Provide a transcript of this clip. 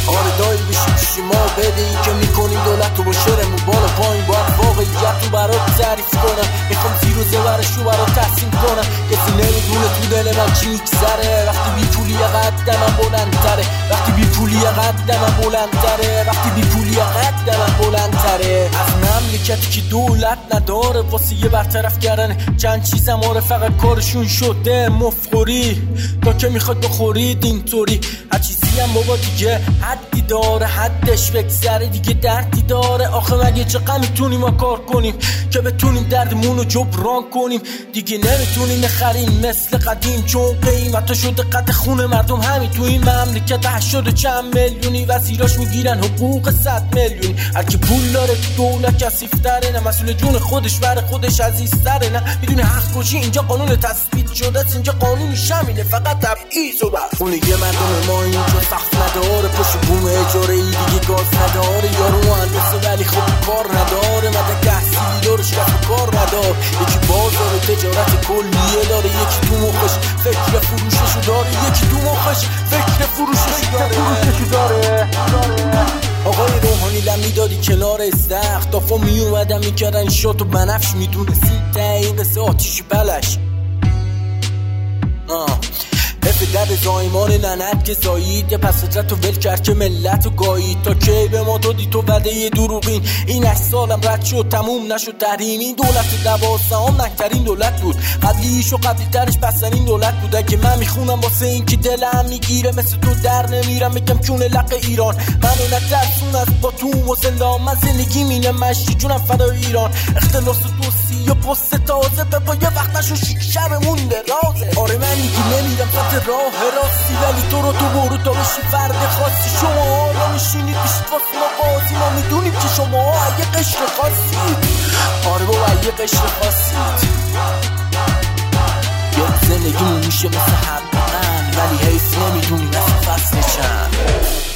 آره دایی بشی ما بده این که میکنیم دولت رو با شرمون بالا پایین باید واقعیت رو برات تعریف کنم. میخوام زیر و زبرش رو برات تقسیم کنم. کسی نمیدونه تو دل من چی میگذره وقتی بی پولی قدمم بلندتره. وقتی بی پولی قدمم بلندتره. وقتی بی پولی قدمم بلندتره. از مملکتی که دولت نداره واسه یه برطرف کردن چند چیزم آره فقط کارشون شده مفخوری. تا که میخواد بخورید اینطوری هر چیزی هم بابا دیگه حدی داره حدش بگذره دیگه دردی داره. آخه مگه چقدر میتونیم ما کار کنیم که بتونیم دردمون رو جبران کنیم؟ دیگه نمیتونیم نخریم مثل قدیم چون قیمتا شده قد خون مردم همین تو این مملکت 80 چند میلیونی وزیراش میگیرن حقوق 100 میلیونی. هر کی پول داره تو دولت کثیف‌تره نه مسئول جون خودش برای خودش عزیزتره نه میدونه حق کشی اینجا قانون تثبیت شده است. اینجا قانون شامله فقط تبعیض و بس. خونه یه مردم ما اینجا سخت نداره پشت بوم اجاره ای دیگه گاز نداره. یارو مهندسه ولی خب کار نداره مدرک تحصیلی داره شرط کار نداره. یکی بازار تجارت کلیه داره یکی تو مخش فکر فروششو داره یکی تو مخش فکر فروششو داره. آقای روحانی لمی دادی کنار استخ دافا می اومدن میکردن شاتو بنفش میدونستی تایی قصه آتیشی بلش در زایمان ننت که زایید یه پس فطرت تو ول کرد که ملت رو گایید. تا کی به ما دادی تو وعده یه دروغین؟ این 8 سالم رد شد تموم نشد تحریم. این دولت 12 نکترین دولت بود قبلیش و قبلی ترش بسترین دولت بود. اگه من میخونم واسه این که دلم میگیره مثل تو در نمیرم میگم چون لق ایران منو نترسون از با تو و زندان. من زندگی مینه مشی جونم فدای ایران. اختلاس دوستی و پست تازه به پا یه وقت نشو شبمون درازه. آره من دیگه نمیرم سمت راه راستی ولی تو رو تو برو تا بشی فرد خاصی. شما حالا میشینید بیشت واسه ما بازی ما میدونیم که شما یه قشر خاصید. آره بابا یه قشر خاصید. یه زندگیمون میشه مثل حقیقن ولی حیث نمیدونیم مثل فصل چند.